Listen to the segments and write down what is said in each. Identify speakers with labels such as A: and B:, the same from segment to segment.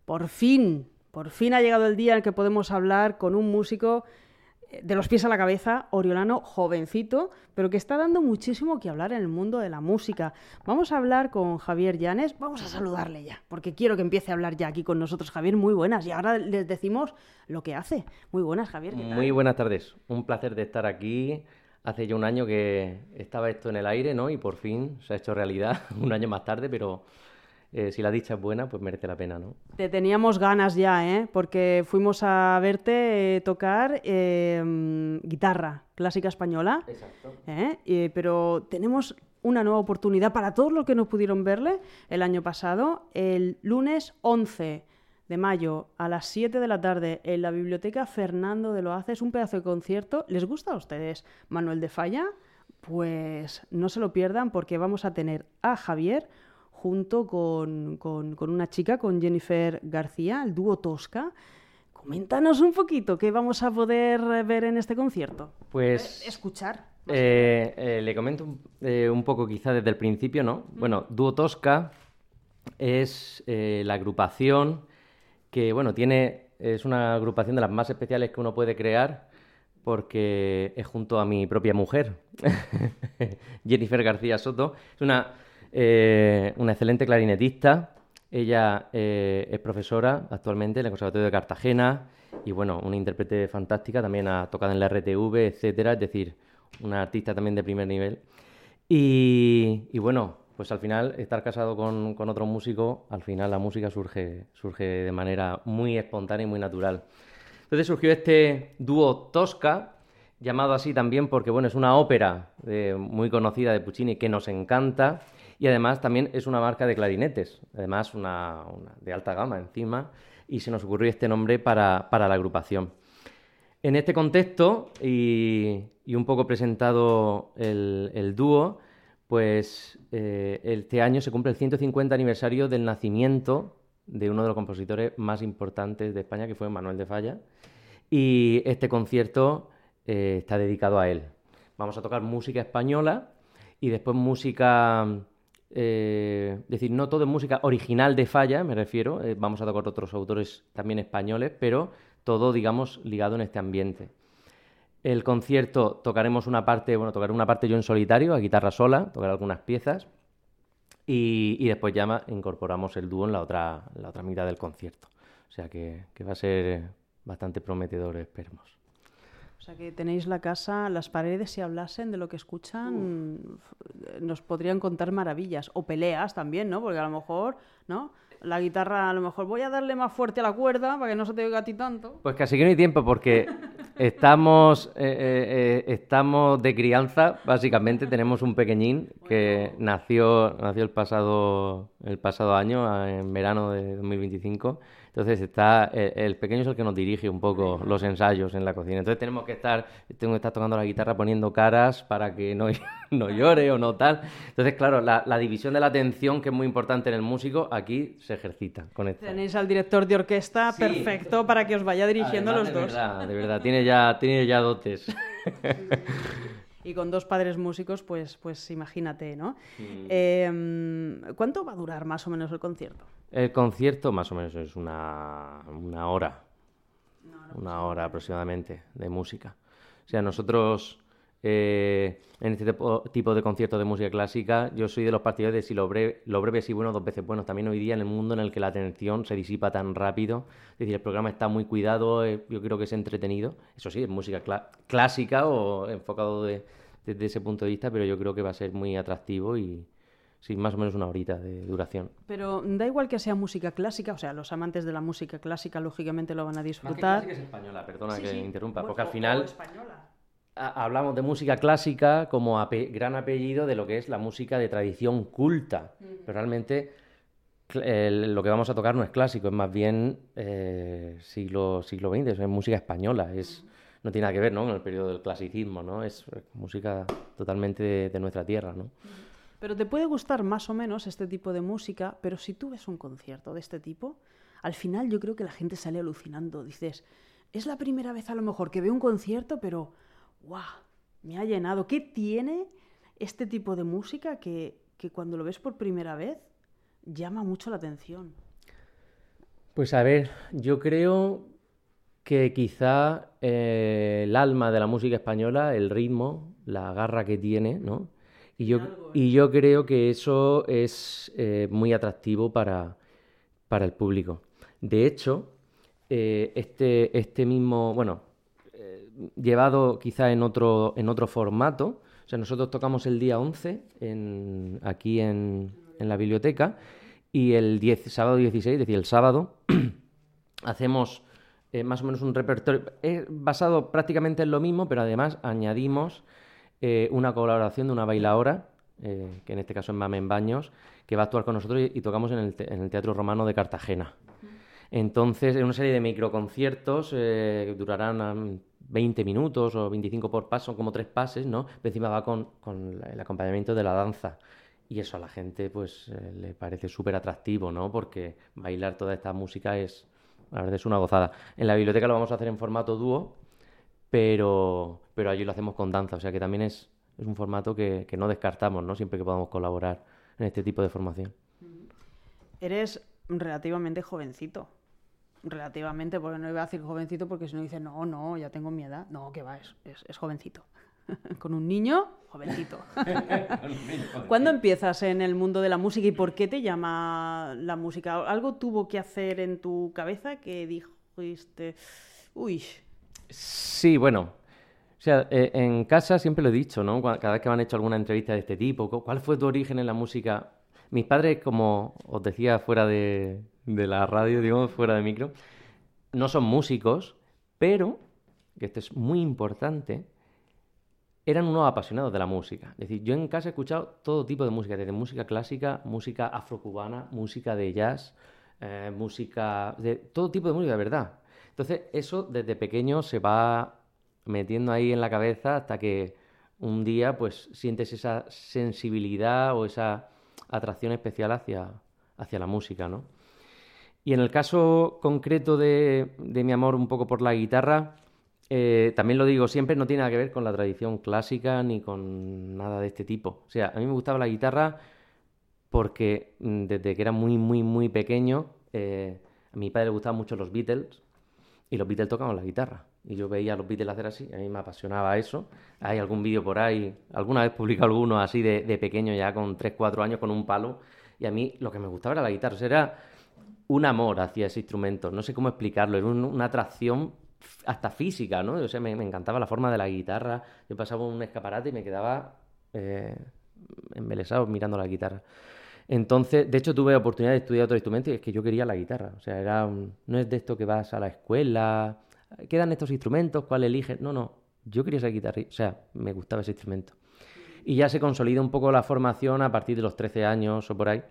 A: Por fin ha llegado el día en que podemos hablar con un músico de los pies a la cabeza, oriolano, jovencito, pero que está dando muchísimo que hablar en el mundo de la música. Vamos a hablar con Javier Llanes, vamos a saludarle ya, porque quiero que empiece a hablar ya aquí con nosotros. Javier, muy buenas, y ahora les decimos lo que hace. Muy buenas, Javier, ¿qué tal?
B: Muy buenas tardes, un placer de estar aquí. Hace ya un año que estaba esto en el aire, ¿no? Y por fin se ha hecho realidad, un año más tarde, pero si la dicha es buena, pues merece la pena, ¿no?
A: Te teníamos ganas ya, porque fuimos a verte tocar guitarra clásica española.
B: Exacto.
A: Pero tenemos una nueva oportunidad para todos los que no pudieron verle el año pasado, el lunes 11 de mayo a las 7 de la tarde en la Biblioteca Fernando de Loaza. Es un pedazo de concierto. ¿Les gusta a ustedes Manuel de Falla? Pues no se lo pierdan, porque vamos a tener a Javier junto con una chica, con Jennifer García, el dúo Tosca. Coméntanos un poquito qué vamos a poder ver en este concierto.
B: Pues
A: Escuchar.
B: le comento un poco quizá desde el principio, ¿no? Bueno, Dúo Tosca es la agrupación que, bueno, es una agrupación de las más especiales que uno puede crear, porque es junto a mi propia mujer, Jennifer García Soto. Es una excelente clarinetista. Ella es profesora actualmente en el Conservatorio de Cartagena y, bueno, una intérprete fantástica. También ha tocado en la RTV, etcétera. Es decir, una artista también de primer nivel. Y bueno, pues al final, estar casado con otro músico, al final la música surge de manera muy espontánea y muy natural. Entonces surgió este dúo Tosca, llamado así también porque, bueno, es una ópera muy conocida de Puccini que nos encanta, y además también es una marca de clarinetes, además una de alta gama encima, y se nos ocurrió este nombre para la agrupación. En este contexto, y un poco presentado el dúo, pues este año se cumple el 150 aniversario del nacimiento de uno de los compositores más importantes de España, que fue Manuel de Falla, y este concierto está dedicado a él. Vamos a tocar música española y después música, es decir, no todo es música original de Falla, me refiero, vamos a tocar otros autores también españoles, pero todo, digamos, ligado en este ambiente. El concierto tocaré una parte yo en solitario, a guitarra sola, tocaré algunas piezas, y después ya incorporamos el dúo en la otra mitad del concierto. O sea que va a ser bastante prometedor, esperemos.
A: O sea que tenéis la casa, las paredes, si hablasen de lo que escuchan, nos podrían contar maravillas. O peleas también, ¿no? Porque a lo mejor, ¿no? La guitarra, a lo mejor voy a darle más fuerte a la cuerda para que no se te oiga a ti tanto.
B: Pues casi que no hay tiempo, porque estamos de crianza, básicamente. Tenemos un pequeñín que nació el pasado año, en verano de 2025. Entonces el pequeño es el que nos dirige un poco los ensayos en la cocina. Entonces tengo que estar tocando la guitarra, poniendo caras para que no llore o no tal. Entonces, claro, la división de la atención, que es muy importante en el músico, aquí se ejercita con esto.
A: Tenéis al director de orquesta, sí, perfecto para que os vaya dirigiendo.
B: Además,
A: los dos.
B: De verdad, tiene ya dotes.
A: Y con dos padres músicos, pues imagínate, ¿no? ¿Cuánto va a durar más o menos el concierto?
B: El concierto más o menos es una hora. Una hora aproximadamente de música. O sea, nosotros en este tipo de conciertos de música clásica, yo soy de los partidarios de si lo breve sí bueno, dos veces bueno. También hoy día, en el mundo en el que la atención se disipa tan rápido, es decir, el programa está muy cuidado, yo creo que es entretenido. Eso sí, es música clásica o enfocado desde ese punto de vista, pero yo creo que va a ser muy atractivo y sí, más o menos una horita de duración.
A: Pero da igual que sea música clásica, o sea, los amantes de la música clásica lógicamente lo van a disfrutar.
B: Más que clásica es española, perdona
A: sí,
B: que
A: sí,
B: interrumpa,
A: bueno,
B: porque al final
A: española.
B: Hablamos de música clásica como gran apellido de lo que es la música de tradición culta, pero realmente lo que vamos a tocar no es clásico, es más bien siglo XX, es música española, no tiene nada que ver, ¿no?, con el periodo del clasicismo, ¿no? Es música totalmente de nuestra tierra, ¿no?
A: Pero te puede gustar más o menos este tipo de música, pero si tú ves un concierto de este tipo, al final yo creo que la gente sale alucinando. Dices, es la primera vez a lo mejor que veo un concierto, pero ¡guau! Me ha llenado. ¿Qué tiene este tipo de música que cuando lo ves por primera vez llama mucho la atención?
B: Pues a ver, yo creo que quizá el alma de la música española, el ritmo, la garra que tiene, ¿no? Y yo creo que eso es muy atractivo para el público. De hecho, este mismo, bueno, llevado quizá en otro formato, o sea, nosotros tocamos el día 11 aquí en la biblioteca y el sábado 16, es decir, el sábado, hacemos más o menos un repertorio basado prácticamente en lo mismo, pero además añadimos una colaboración de una bailaora, que en este caso es Mamen Baños, que va a actuar con nosotros y tocamos en el Teatro Romano de Cartagena. Entonces, es una serie de microconciertos que durarán 20 minutos o 25 por paso, son como 3 pases, ¿no? Pero encima va con el acompañamiento de la danza. Y eso a la gente pues le parece súper atractivo, ¿no? Porque bailar toda esta música la verdad es una gozada. En la biblioteca lo vamos a hacer en formato dúo, pero allí lo hacemos con danza, o sea que también es un formato que no descartamos, ¿no? Siempre que podamos colaborar en este tipo de formación.
A: Eres relativamente jovencito. Relativamente, porque no iba a decir jovencito, porque si no dice, no, ya tengo mi edad. No, que va, es jovencito. Con un niño, jovencito. ¿Cuándo empiezas en el mundo de la música y por qué te llama la música? ¿Algo tuvo que hacer en tu cabeza que dijiste, uy?
B: Sí, bueno, o sea, en casa siempre lo he dicho, ¿no? Cada vez que me han hecho alguna entrevista de este tipo, ¿cuál fue tu origen en la música? Mis padres, como os decía fuera de la radio, digamos, fuera de micro, no son músicos, pero, que esto es muy importante, eran unos apasionados de la música. Es decir, yo en casa he escuchado todo tipo de música, desde música clásica, música afrocubana, música de jazz, música de todo tipo de música, de verdad. Entonces, eso desde pequeño se va metiendo ahí en la cabeza hasta que un día pues sientes esa sensibilidad o esa atracción especial hacia la música, ¿no? Y en el caso concreto de mi amor un poco por la guitarra, también lo digo siempre, no tiene nada que ver con la tradición clásica ni con nada de este tipo. O sea, a mí me gustaba la guitarra porque desde que era muy, muy, muy pequeño, a mi padre le gustaban mucho los Beatles y los Beatles tocaban la guitarra. Y yo veía a los Beatles hacer así, a mí me apasionaba eso. Hay algún vídeo por ahí, alguna vez publicado alguno así de pequeño ya con 3 4 años con un palo. Y a mí lo que me gustaba era la guitarra, o sea, era un amor hacia ese instrumento, no sé cómo explicarlo, era una atracción hasta física, ¿no? O sea, me encantaba la forma de la guitarra, yo pasaba un escaparate y me quedaba embelesado mirando la guitarra. Entonces, de hecho, tuve la oportunidad de estudiar otro instrumento y es que yo quería la guitarra, o sea, no es de esto que vas a la escuela, quedan estos instrumentos, ¿cuál eliges? No, yo quería esa guitarra, o sea, me gustaba ese instrumento. Y ya se consolida un poco la formación a partir de los 13 años o por ahí,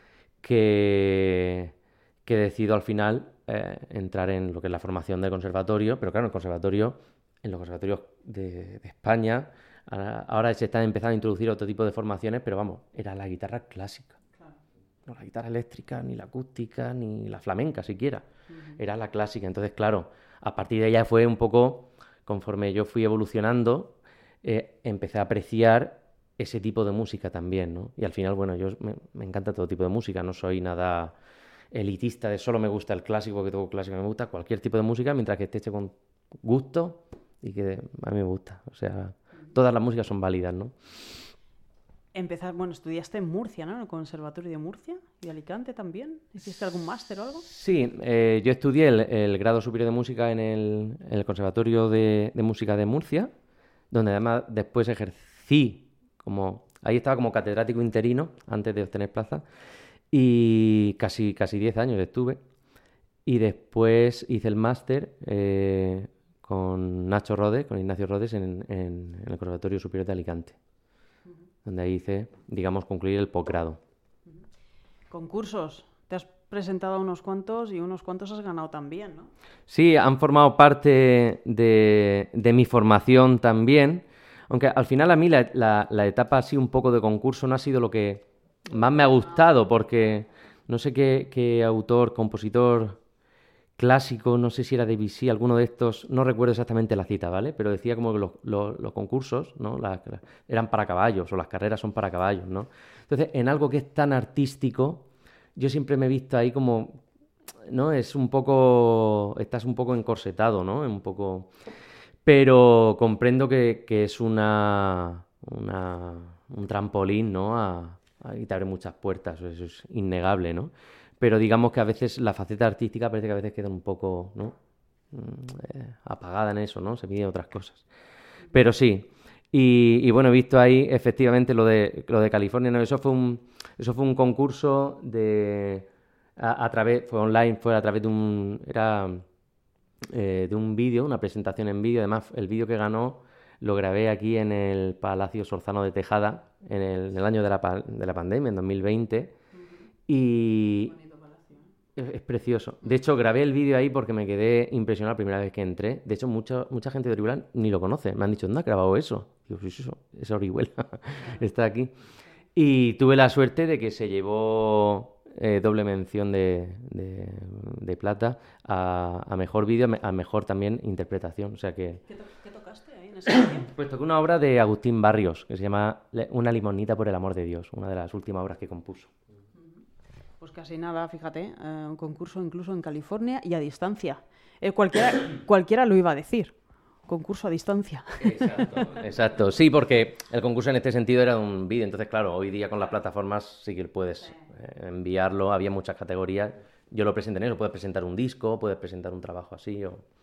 B: que decido al final entrar en lo que es la formación del conservatorio, pero claro, en los conservatorios de España, ahora se están empezando a introducir otro tipo de formaciones, pero vamos, era la guitarra clásica. Claro. No la guitarra eléctrica, ni la acústica, ni la flamenca siquiera. Era la clásica. Entonces, claro, a partir de ella fue un poco, conforme yo fui evolucionando, empecé a apreciar ese tipo de música también, ¿no? Y al final, bueno, me encanta todo tipo de música, no soy nada elitista de solo me gusta el clásico, que toco clásico, me gusta cualquier tipo de música mientras que esté hecho con gusto y que a mí me gusta, o sea, todas las músicas son válidas, ¿no?
A: Estudiaste en Murcia, ¿no? En el Conservatorio de Murcia y Alicante también. ¿Hiciste algún máster o algo?
B: Sí, yo estudié el grado superior de música en el Conservatorio de Música de Murcia, donde además después ejercí ahí estaba como catedrático interino antes de obtener plaza. Y casi 10 años estuve. Y después hice el máster con Nacho Rodes, con Ignacio Rodes, en el Conservatorio Superior de Alicante. Donde ahí hice, digamos, concluir el posgrado.
A: ¿Concursos? Te has presentado a unos cuantos y unos cuantos has ganado también, ¿no?
B: Sí, han formado parte de mi formación también. Aunque al final a mí la etapa así un poco de concurso no ha sido lo que más me ha gustado, porque no sé qué autor, compositor clásico, no sé si era Debussy, alguno de estos, no recuerdo exactamente la cita, ¿vale? Pero decía como que los concursos, ¿no? Eran para caballos, o las carreras son para caballos, ¿no? Entonces, en algo que es tan artístico, yo siempre me he visto ahí como ¿no? Es un poco, estás un poco encorsetado, ¿no? Un poco, pero comprendo que es un trampolín, ¿no? Y te abre muchas puertas, eso es innegable, ¿no? Pero digamos que a veces la faceta artística parece que a veces queda un poco, ¿no? Apagada en eso, ¿no? Se piden otras cosas. Pero sí. Y bueno, he visto ahí efectivamente lo de California, ¿no? Eso fue un concurso fue online, fue a través de un vídeo, una presentación en vídeo. Además, el vídeo que ganó lo grabé aquí en el Palacio Sorzano de Tejada en el año de la pandemia, en 2020. Y es precioso. De hecho, grabé el vídeo ahí porque me quedé impresionado la primera vez que entré. De hecho, mucha gente de Orihuela ni lo conoce. Me han dicho, ¿dónde has grabado eso? Digo, sí, eso, esa Orihuela está aquí. Y tuve la suerte de que se llevó doble mención de plata a mejor vídeo, a mejor también interpretación. O sea que...
A: ¿Qué tocaste ahí en ese vídeo?
B: Pues toqué una obra de Agustín Barrios que se llama Una limonita por el amor de Dios, una de las últimas obras que compuso.
A: Pues casi nada, fíjate, un concurso incluso en California y a distancia. Cualquiera lo iba a decir, concurso a distancia.
B: Exacto. Sí, porque el concurso en este sentido era un vídeo, entonces claro, hoy día con las plataformas sí que puedes enviarlo, había muchas categorías, yo lo presenté en eso, puedes presentar un disco, puedes presentar un trabajo así,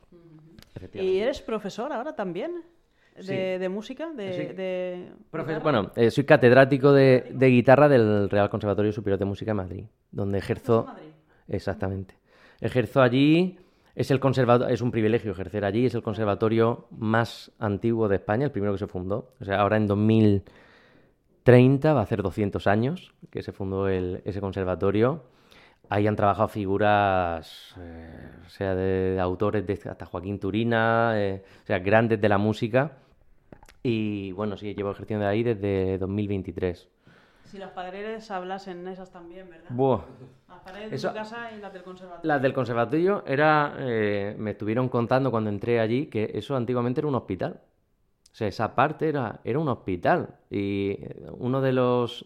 A: ¿Y eres profesor ahora también?
B: Sí.
A: ¿De música?
B: Bueno, soy catedrático de guitarra del Real Conservatorio Superior de Música de Madrid, donde ejerzo...
A: ¿Estás en Madrid?
B: Exactamente. Ejerzo allí, es un privilegio ejercer allí, es el conservatorio más antiguo de España, el primero que se fundó. O sea, ahora en 2030 va a hacer 200 años que se fundó ese conservatorio. Ahí han trabajado figuras, o sea, de autores hasta Joaquín Turina, o sea, grandes de la música. Y bueno, sí, llevo ejerciendo ahí desde 2023.
A: Si las paredes hablasen esas también, ¿verdad?
B: Buah.
A: Las paredes de tu casa y las del conservatorio.
B: Las del conservatorio me estuvieron contando cuando entré allí que eso antiguamente era un hospital. O sea, esa parte era un hospital. Y uno de los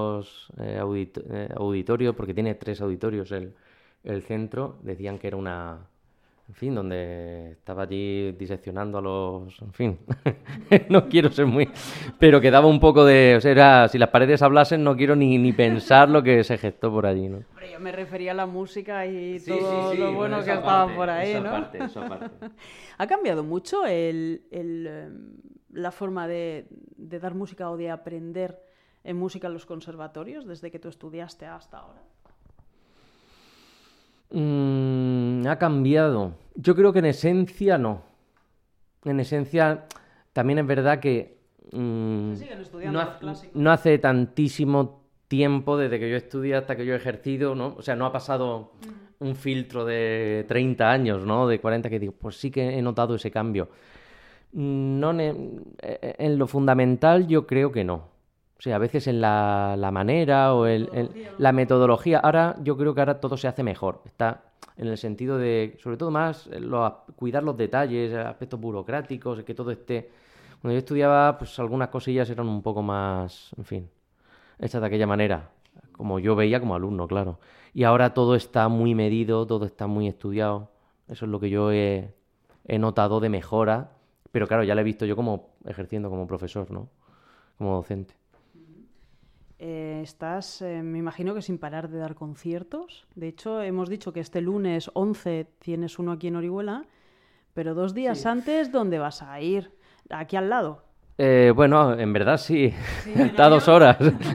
B: auditorios, porque tiene 3 auditorios el centro, decían que era en fin, donde estaba allí diseccionando en fin, no quiero ser muy... Pero quedaba un poco de... O sea, si las paredes hablasen, no quiero ni pensar lo que se gestó por allí, ¿no?
A: Hombre, yo me refería a la música y
B: Sí,
A: todo
B: sí,
A: lo bueno que estaba por ahí,
B: esa
A: ¿no?
B: Esa parte.
A: ¿Ha cambiado mucho la forma de dar música o de aprender en música en los conservatorios desde que tú estudiaste hasta ahora?
B: Ha cambiado. Yo creo que en esencia no. En esencia también es verdad que
A: Se siguen estudiando los clásicos.
B: no hace tantísimo tiempo desde que yo estudié hasta que yo he ejercido, ¿no? O sea, no ha pasado un filtro de 30 años, ¿no? De 40 que digo, pues sí que he notado ese cambio. No, en lo fundamental yo creo que no. O sea, a veces en la manera o la metodología. Ahora, yo creo que ahora todo se hace mejor. Está en el sentido de, sobre todo más, cuidar los detalles, aspectos burocráticos, que todo esté... Cuando yo estudiaba, pues algunas cosillas eran un poco más, en fin, hechas de aquella manera, como yo veía como alumno, claro. Y ahora todo está muy medido, todo está muy estudiado. Eso es lo que yo he notado de mejora, pero claro, ya lo he visto yo como ejerciendo como profesor, ¿no? Como docente.
A: Estás, me imagino que sin parar de dar conciertos. De hecho, hemos dicho que este lunes 11 tienes uno aquí en Orihuela, pero 2 días antes, ¿dónde vas a ir? ¿Aquí al lado?
B: Bueno, en verdad sí.
A: ¿en
B: Está a
A: avión?
B: 2 horas.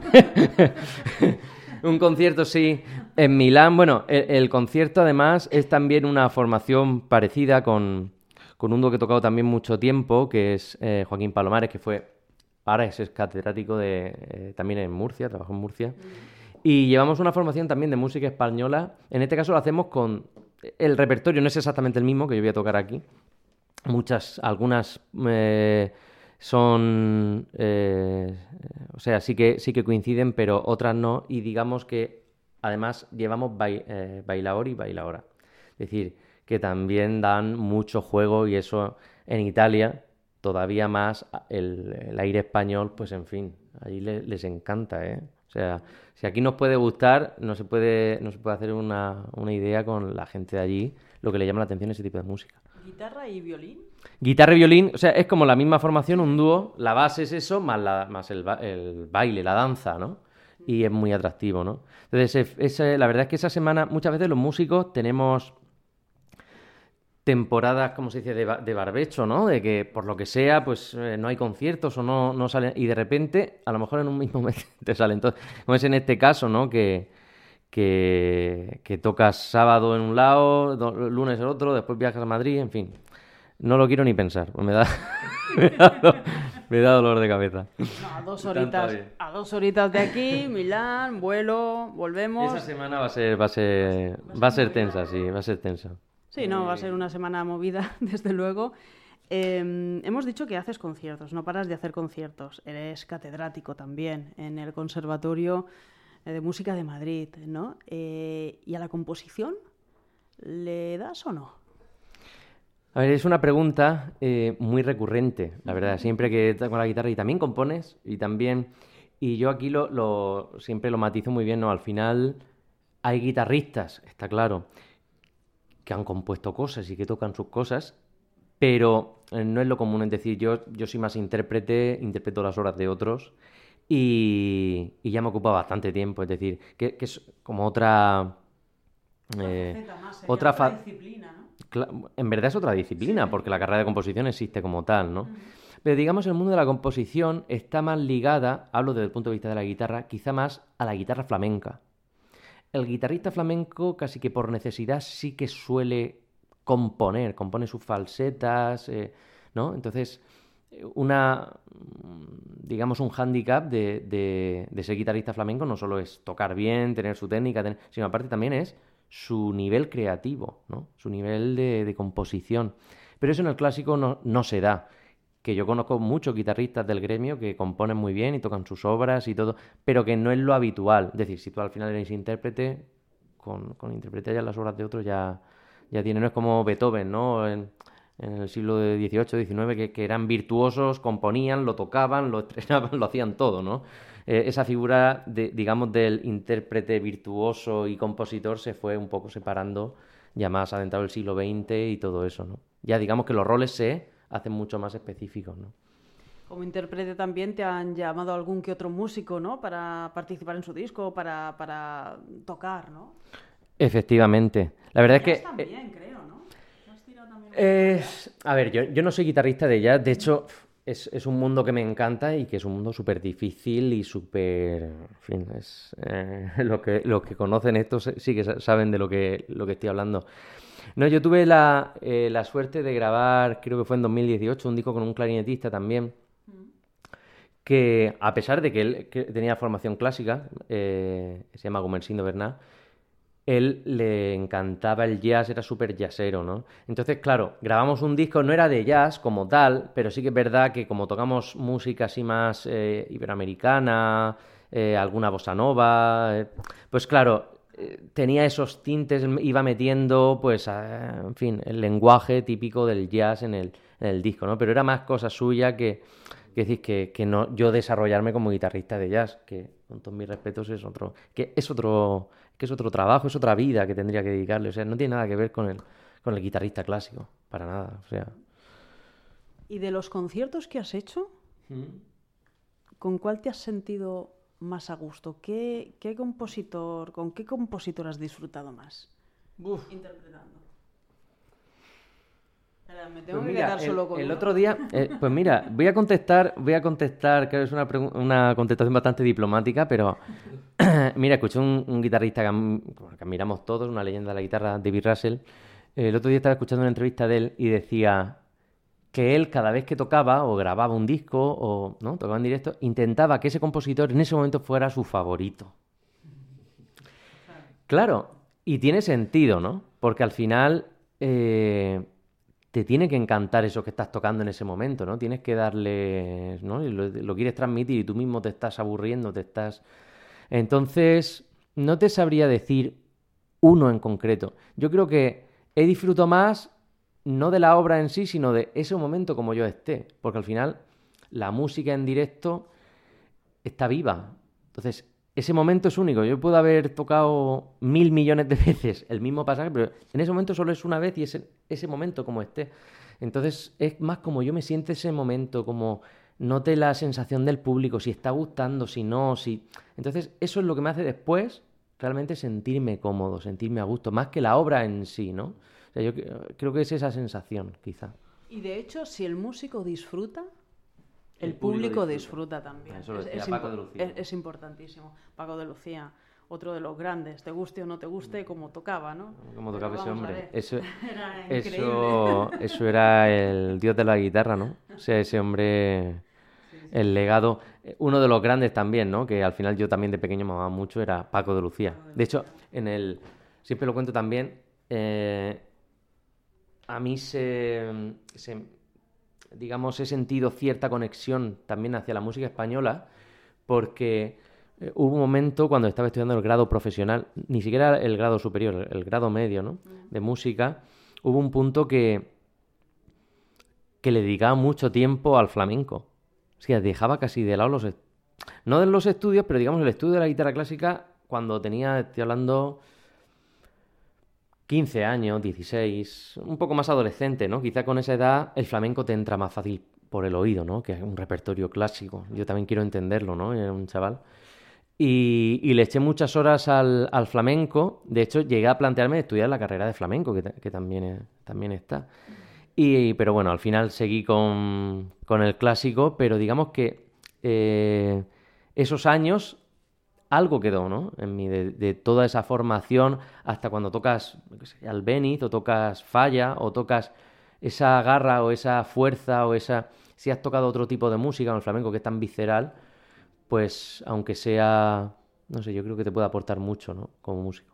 B: Un concierto, sí. En Milán, bueno, el concierto además es también una formación parecida con un dúo que he tocado también mucho tiempo, que es Joaquín Palomares, que ahora es catedrático también en Murcia, trabajó en Murcia. Y llevamos una formación también de música española. En este caso lo hacemos con... El repertorio no es exactamente el mismo que yo voy a tocar aquí. Algunas son... o sea, sí que coinciden, pero otras no. Y digamos que además llevamos bailaor y bailaora. Es decir, que también dan mucho juego y eso en Italia... Todavía más el aire español, pues en fin, ahí les encanta, ¿eh? O sea, si aquí nos puede gustar, no se puede hacer una idea con la gente de allí, lo que le llama la atención ese tipo de música.
A: ¿Guitarra y violín?
B: Guitarra y violín, o sea, es como la misma formación, un dúo, la base es eso, más el baile, la danza, ¿no? Y es muy atractivo, ¿no? Entonces, la verdad es que esa semana, muchas veces los músicos tenemos temporadas, como se dice, de barbecho, ¿no? De que por lo que sea, pues no hay conciertos o no salen, y de repente, a lo mejor en un mismo mes te salen todos. Como es en este caso, ¿no? Que tocas sábado en un lado, lunes en otro, después viajas a Madrid, en fin. No lo quiero ni pensar, pues me da, me da dolor de cabeza.
A: No, a 2 horitas de aquí, Milán, vuelo, volvemos.
B: Esa semana va a ser tensa, sí, va a ser tensa.
A: Sí, no, va a ser una semana movida, desde luego. Hemos dicho que haces conciertos, no paras de hacer conciertos. Eres catedrático también en el Conservatorio de Música de Madrid, ¿no? ¿Y a la composición le das o no?
B: A ver, es una pregunta muy recurrente, la verdad. Siempre que toco la guitarra y también compones y yo aquí siempre lo matizo muy bien, ¿no? Al final hay guitarristas, está claro, que han compuesto cosas y que tocan sus cosas, pero no es lo común. Es decir, yo soy más intérprete, interpreto las obras de otros y ya me ocupa bastante tiempo. Es decir, que es como otra
A: disciplina, ¿no?
B: En verdad es otra disciplina, porque la carrera de composición existe como tal, ¿no? Pero digamos, el mundo de la composición está más ligada, hablo desde el punto de vista de la guitarra, quizá más a la guitarra flamenca. El guitarrista flamenco casi que por necesidad sí que suele compone sus falsetas, ¿no? Entonces, digamos, un hándicap de ser guitarrista flamenco no solo es tocar bien, tener su técnica, sino aparte también es su nivel creativo, ¿no? Su nivel de composición. Pero eso en el clásico no se da. Que yo conozco muchos guitarristas del gremio que componen muy bien y tocan sus obras y todo, pero que no es lo habitual. Es decir, si tú al final eres intérprete, con interpretar ya las obras de otros ya tiene. No es como Beethoven, ¿no? En el siglo XVIII, XIX, que eran virtuosos, componían, lo tocaban, lo estrenaban, lo hacían todo, ¿no? Esa figura, digamos, del intérprete virtuoso y compositor se fue un poco separando ya más adentrado el siglo XX y todo eso, ¿no? Ya digamos que los roles se hacen mucho más específicos, ¿no?
A: Como intérprete también te han llamado algún que otro músico, ¿no? Para participar en su disco, para tocar, ¿no?
B: Efectivamente. La verdad es que...
A: también, creo, ¿no? ¿Has tirado también
B: a ver, yo no soy guitarrista de jazz, de hecho... Es un mundo que me encanta y que es un mundo súper difícil y súper... En fin, los que conocen esto sí que saben de lo que estoy hablando. No, yo tuve la suerte de grabar, creo que fue en 2018, un disco con un clarinetista también, que a pesar de que él tenía formación clásica, se llama Gumersindo Bernat, él le encantaba el jazz, era súper jazzero, ¿no? Entonces, claro, grabamos un disco, no era de jazz como tal, pero sí que es verdad que como tocamos música así más iberoamericana, alguna bossa nova, pues claro, tenía esos tintes, iba metiendo, pues, en fin, el lenguaje típico del jazz en el disco, ¿no? Pero era más cosa suya que decir que no, yo desarrollarme como guitarrista de jazz, que con todos mis respetos es otro trabajo, es otra vida que tendría que dedicarle. O sea, no tiene nada que ver con el guitarrista clásico, para nada. O sea.
A: ¿Y de los conciertos que has hecho, con cuál te has sentido más a gusto? ¿Con qué compositor has disfrutado más interpretando? Me tengo que quedar solo con
B: el otro día, pues mira, voy a contestar, que es una contestación bastante diplomática, pero mira, escuché un guitarrista que admiramos todos, una leyenda de la guitarra, David Russell. El otro día estaba escuchando una entrevista de él y decía que él cada vez que tocaba o grababa un disco o no tocaba en directo, intentaba que ese compositor en ese momento fuera su favorito. Claro, y tiene sentido, ¿no? Porque al final te tiene que encantar eso que estás tocando en ese momento, ¿no? Tienes que darle, ¿no? Y lo quieres transmitir y tú mismo te estás aburriendo, Entonces, no te sabría decir uno en concreto. Yo creo que he disfrutado más no de la obra en sí, sino de ese momento como yo esté. Porque al final la música en directo está viva. Entonces, ese momento es único. Yo puedo haber tocado 1000 millones de veces el mismo pasaje, pero en ese momento solo es una vez y es ese momento como esté. Entonces es más como yo me siento ese momento, como note la sensación del público, si está gustando, si no, si... Entonces eso es lo que me hace después realmente sentirme cómodo, sentirme a gusto, más que la obra en sí, ¿no? O sea, yo creo que es esa sensación, quizá.
A: Y de hecho, si el músico disfruta, el
B: público
A: público
B: disfruta.
A: disfruta también.
B: Eso lo decía Paco de Lucía.
A: Es importantísimo. Paco de Lucía, otro de los grandes, te guste o no te guste, como tocaba, ¿no?
B: Como
A: Pero
B: tocaba ese
A: vamos a
B: hombre.
A: ver,
B: Eso,
A: era
B: eso era el dios de la guitarra, ¿no? O sea, ese hombre, el legado, uno de los grandes también, ¿no? Que al final yo también de pequeño me amaba mucho, era Paco de Lucía. De hecho, siempre lo cuento también, a mí digamos, he sentido cierta conexión también hacia la música española, porque hubo un momento cuando estaba estudiando el grado profesional, ni siquiera el grado superior, el grado medio, ¿no? De música, hubo un punto que le dedicaba mucho tiempo al flamenco. O sea, dejaba casi de lado no de los estudios, pero digamos el estudio de la guitarra clásica cuando tenía, estoy hablando, 15 años, 16, un poco más adolescente, ¿no? Quizá con esa edad el flamenco te entra más fácil por el oído, ¿no? Que es un repertorio clásico. Yo también quiero entenderlo, ¿no? Era un chaval. Y le eché muchas horas al flamenco. De hecho, llegué a plantearme estudiar la carrera de flamenco, que también está. Pero bueno, al final seguí con el clásico, pero digamos que esos años algo quedó, ¿no? En mí, de toda esa formación, hasta cuando tocas Albéniz, o tocas Falla, o tocas esa garra, o esa fuerza, si has tocado otro tipo de música en el flamenco que es tan visceral, pues aunque sea, no sé, yo creo que te puede aportar mucho, ¿no? Como músico.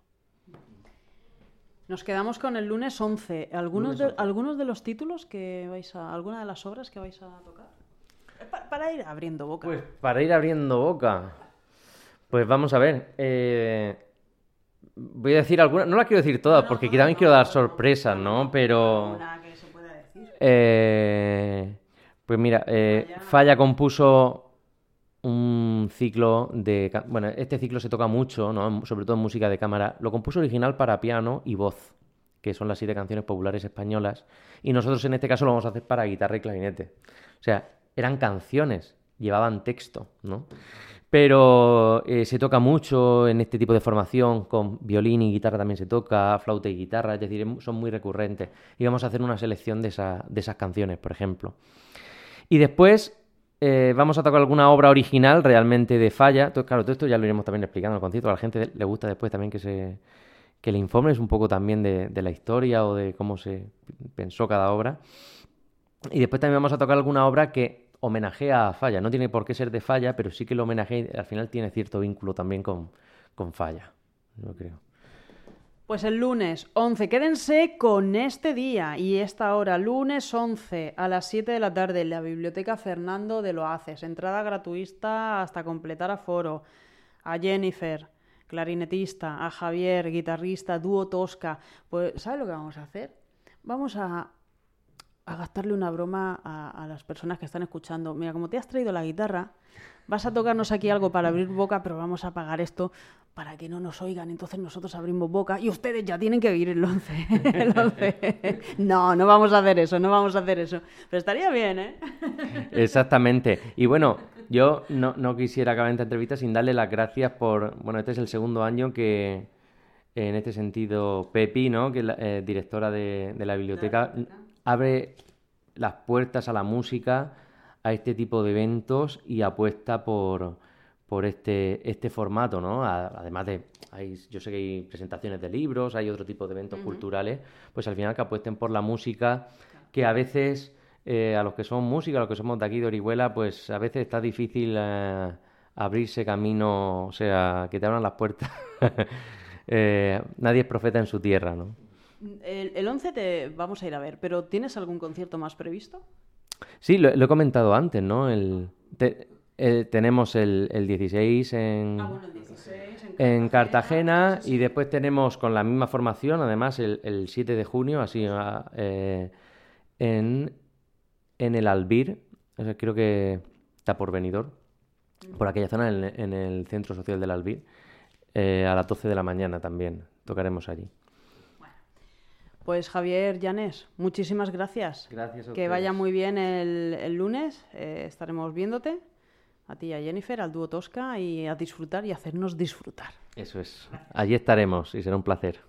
A: Nos quedamos con el lunes 11. ¿Algunos de los títulos alguna de las obras que vais a tocar? Para ir abriendo boca.
B: Pues para ir abriendo boca, pues vamos a ver. Voy a decir algunas, no las quiero decir todas, porque también quiero dar sorpresas, ¿no? Pero...
A: ¿Alguna que se pueda decir?
B: Pues mira, Falla compuso un ciclo Bueno, este ciclo se toca mucho, ¿no? Sobre todo en música de cámara. Lo compuso original para piano y voz, que son las 7 canciones populares españolas. Y nosotros en este caso lo vamos a hacer para guitarra y clarinete. O sea, eran canciones, llevaban texto, ¿no? Pero se toca mucho en este tipo de formación, con violín y guitarra también se toca, flauta y guitarra, es decir, son muy recurrentes. Y vamos a hacer una selección de esas canciones, por ejemplo. Y después vamos a tocar alguna obra original realmente de Falla. Entonces, claro, todo esto ya lo iremos también explicando en el concierto. A la gente le gusta después también que le informes un poco también de la historia o de cómo se pensó cada obra. Y después también vamos a tocar alguna obra que homenajea a Falla. No tiene por qué ser de Falla, pero sí que lo homenajea y al final tiene cierto vínculo también con Falla, yo creo.
A: Pues el lunes 11, quédense con este día y esta hora, lunes 11 a las 7 de la tarde en la Biblioteca Fernando de Loaces. Entrada gratuita hasta completar aforo. A Jennifer, clarinetista, a Javier, guitarrista, dúo Tosca. Pues, ¿sabes lo que vamos a hacer? Vamos a gastarle una broma a las personas que están escuchando. Mira, como te has traído la guitarra, vas a tocarnos aquí algo para abrir boca, pero vamos a apagar esto para que no nos oigan. Entonces nosotros abrimos boca y ustedes ya tienen que oír el 11. El 11. No vamos a hacer eso, no vamos a hacer eso. Pero estaría bien, ¿eh?
B: Exactamente. Y bueno, yo no quisiera acabar esta entrevista sin darle las gracias por... Bueno, este es el segundo año que, en este sentido, Pepi, ¿no? Que es la directora de la biblioteca, abre las puertas a la música, a este tipo de eventos y apuesta por este formato, ¿no? Además yo sé que hay presentaciones de libros, hay otro tipo de eventos culturales, pues al final que apuesten por la música, que a veces a los que somos músicos, a los que somos de aquí de Orihuela, pues a veces está difícil abrirse camino, o sea, que te abran las puertas. Nadie es profeta en su tierra, ¿no?
A: El 11 te vamos a ir a ver, pero ¿tienes algún concierto más previsto?
B: Sí, lo he comentado antes, ¿no? Tenemos el 16
A: el 16
B: en Cartagena y después tenemos con la misma formación, además, el 7 de junio, así, en el Albir, o sea, creo que está por Benidorm. por aquella zona, en el Centro Social del Albir, a las 12 de la mañana también. Tocaremos allí.
A: Pues Javier Llanes, muchísimas gracias.
B: Gracias a
A: Que
B: ustedes.
A: vaya muy bien el lunes. Estaremos viéndote, a ti y a Jennifer, al dúo Tosca, y a disfrutar y hacernos disfrutar.
B: Eso es. Allí estaremos y será un placer.